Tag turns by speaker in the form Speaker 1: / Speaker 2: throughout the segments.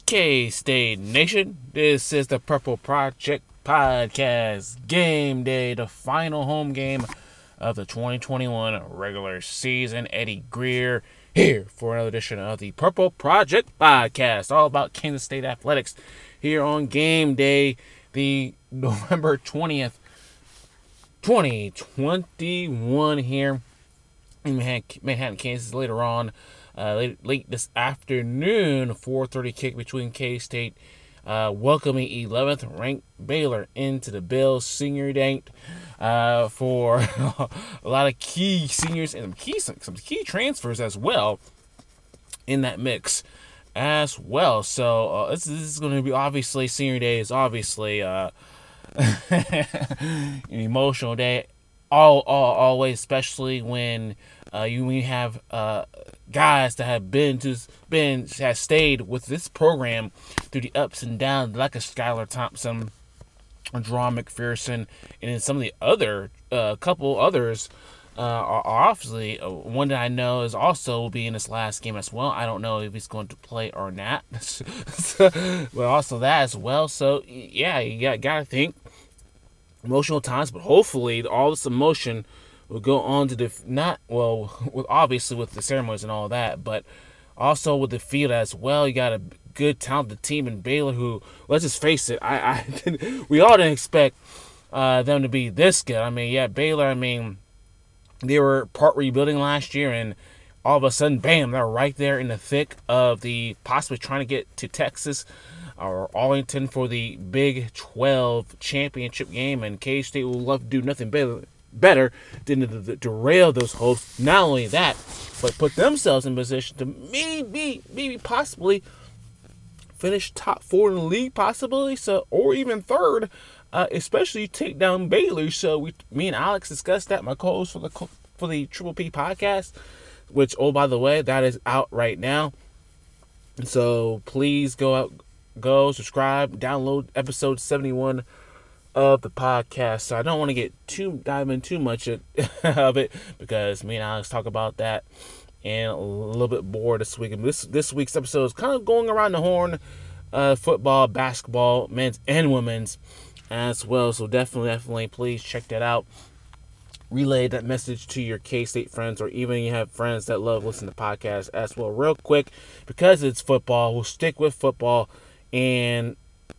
Speaker 1: K-State Nation, this is the Purple Project Podcast. Game day, the final home game of the 2021 regular season. Eddie Greer here for another edition of the Purple Project Podcast, all about Kansas State athletics here on game day, the November 20th, 2021 here in Manhattan, Kansas. Later on, late this afternoon, 4:30 kick between K-State welcoming 11th ranked Baylor into the Bill Senior Dank for a lot of key seniors and some key transfers as well in that mix as well. So this is going to be, obviously, Senior Day is obviously an emotional day. Always, especially when you have guys that have stayed with this program through the ups and downs, like a Skylar Thompson, Draw McPherson, and then some of the other couple others are obviously one that I know is also will be in this last game as well. I don't know if he's going to play or not, but also that as well. So yeah, you gotta think emotional times, but hopefully all this emotion will go on to obviously with the ceremonies and all that, but also with the field as well. You got a good, talented team in Baylor who, let's just face it, we all didn't expect them to be this good. I mean, yeah, Baylor, I mean, they were part rebuilding last year, and all of a sudden, bam, they're right there in the thick of the possibly trying to get to Texas or Arlington for the Big 12 championship game, and K-State will love to do nothing better than to derail those hopes. Not only that, but put themselves in position to maybe possibly finish top 4 in the league, possibly, so, or even third, especially take down Baylor. So me and Alex discussed that, my co-host for the Triple P podcast, which, oh, by the way, that is out right now. So please go subscribe, download episode 71 of the podcast. So I don't want to dive in too much of it, because me and Alex talk about that and a little bit more this week. And this week's episode is kind of going around the horn, football, basketball, men's and women's as well. So definitely please check that out. Relay that message to your K-State friends, or even you have friends that love listening to podcasts as well. Real quick, because it's football, we'll stick with football. And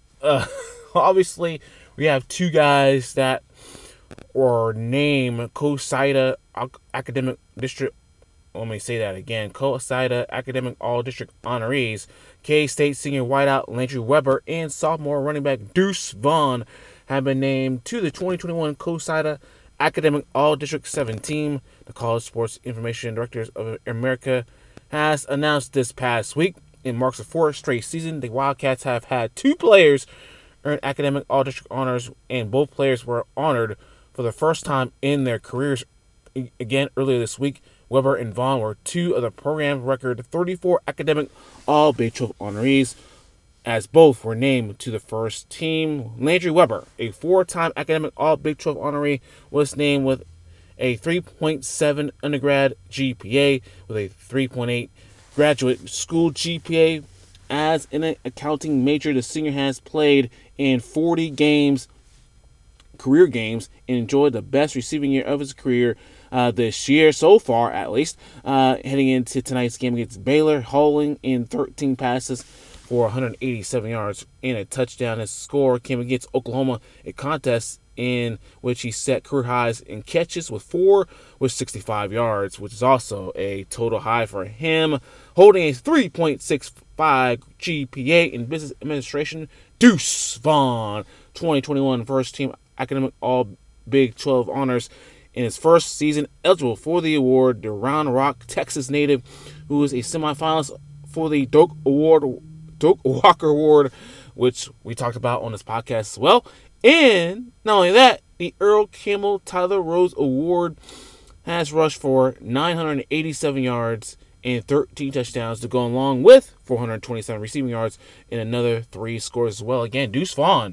Speaker 1: obviously, we have two guys that were named Cosida Academic District. Let me say that again. Cosida Academic All-District honorees. K-State senior wideout Landry Weber and sophomore running back Deuce Vaughn have been named to the 2021 Cosida Academic All-District 7 team. The College Sports Information Directors of America has announced this past week. It marks the 4th straight season the Wildcats have had 2 players earn academic all-district honors, and both players were honored for the first time in their careers. Again, earlier this week, Weber and Vaughn were 2 of the program record 34 academic all-Big 12 honorees, as both were named to the first team. Landry Weber, a 4-time academic all-Big 12 honoree, was named with a 3.7 undergrad GPA with a 3.8 graduate school GPA. As an accounting major, the senior has played in 40 career games, and enjoyed the best receiving year of his career this year so far, at least. Heading into tonight's game against Baylor, hauling in 13 passes for 187 yards and a touchdown. His score came against Oklahoma, a contest in which he set career highs in catches with 65 yards, which is also a total high for him. Holding a 3.65 GPA in business administration, Deuce Vaughn, 2021 first team academic all Big 12 honors in his first season, eligible for the award. The Round Rock, Texas native, who is a semifinalist for the Doak Walker Award, which we talked about on this podcast as well. And not only that, the Earl Campbell Tyler Rose Award has rushed for 987 yards and 13 touchdowns to go along with 427 receiving yards and another 3 scores as well. Again, Deuce Vaughn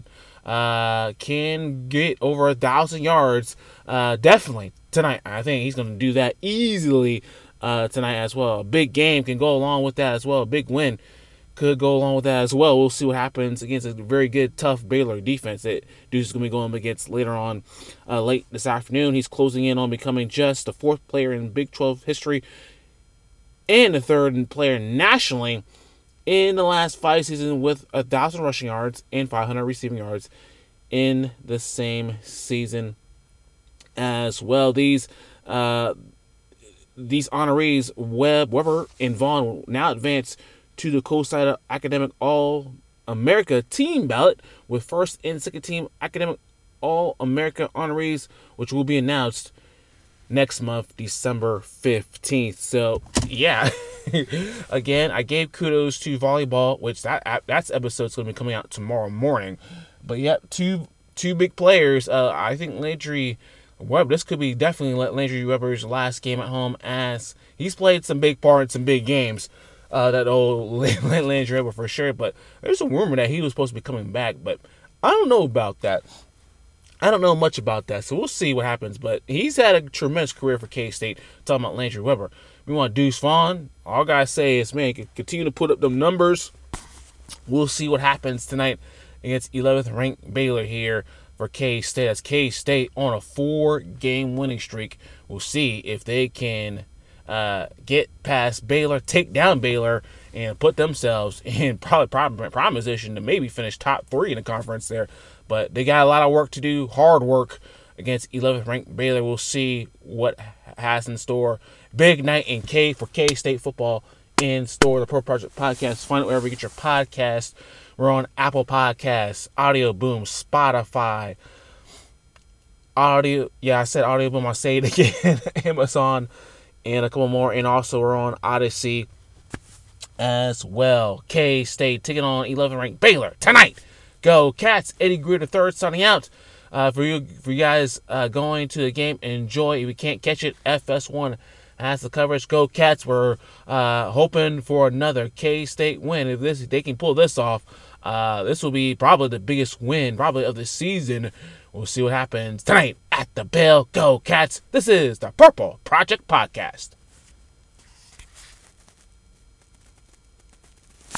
Speaker 1: can get over 1,000 yards definitely tonight. I think he's going to do that easily tonight as well. A big game can go along with that as well. A big win could go along with that as well. We'll see what happens against a very good, tough Baylor defense that Deuce is going to be going up against later on, late this afternoon. He's closing in on becoming just the 4th player in Big 12 history and the 3rd player nationally in the last 5 seasons with 1,000 rushing yards and 500 receiving yards in the same season as well. These honorees, Webb, Weber, and Vaughn, will now advance to the Cosida Academic All-America team ballot with first and second team Academic All-America honorees, which will be announced next month, December 15th. So, yeah. Again, I gave kudos to volleyball, which that's episode's going to be coming out tomorrow morning. But, yeah, two big players. I think Landry Webb, this could be definitely Landry Weber's last game at home, as he's played some big parts, some big games. That old Landry Weber for sure. But there's a rumor that he was supposed to be coming back, but I don't know about that. I don't know much about that, so we'll see what happens. But he's had a tremendous career for K-State. Talking about Landry Weber. We want Deuce Vaughn. All I gotta say is, man, continue to put up them numbers. We'll see what happens tonight against 11th ranked Baylor here for K-State. As K-State on a 4-game winning streak. We'll see if they can get past Baylor, take down Baylor, and put themselves in probably prime position to maybe finish top 3 in the conference there. But they got a lot of work to do, hard work against 11th ranked Baylor. We'll see what has in store. Big night in for K-State football in store. The Pro Project Podcast. Find it wherever you get your podcast. We're on Apple Podcasts, Audio Boom, Spotify, Audio. Yeah, I said Audio Boom. I'll say it again. Amazon, and a couple more. And also we're on Odyssey as well. K-State taking on 11th ranked Baylor tonight. Go Cats. Eddie Greer III signing out. For you guys going to the game, enjoy. If you can't catch it, FS1 has the coverage. Go Cats. We're hoping for another K-State win. If they can pull this off, this will be probably the biggest win probably of the season. We'll see what happens tonight at the Bell. Go Cats. This is the Purple Project Podcast.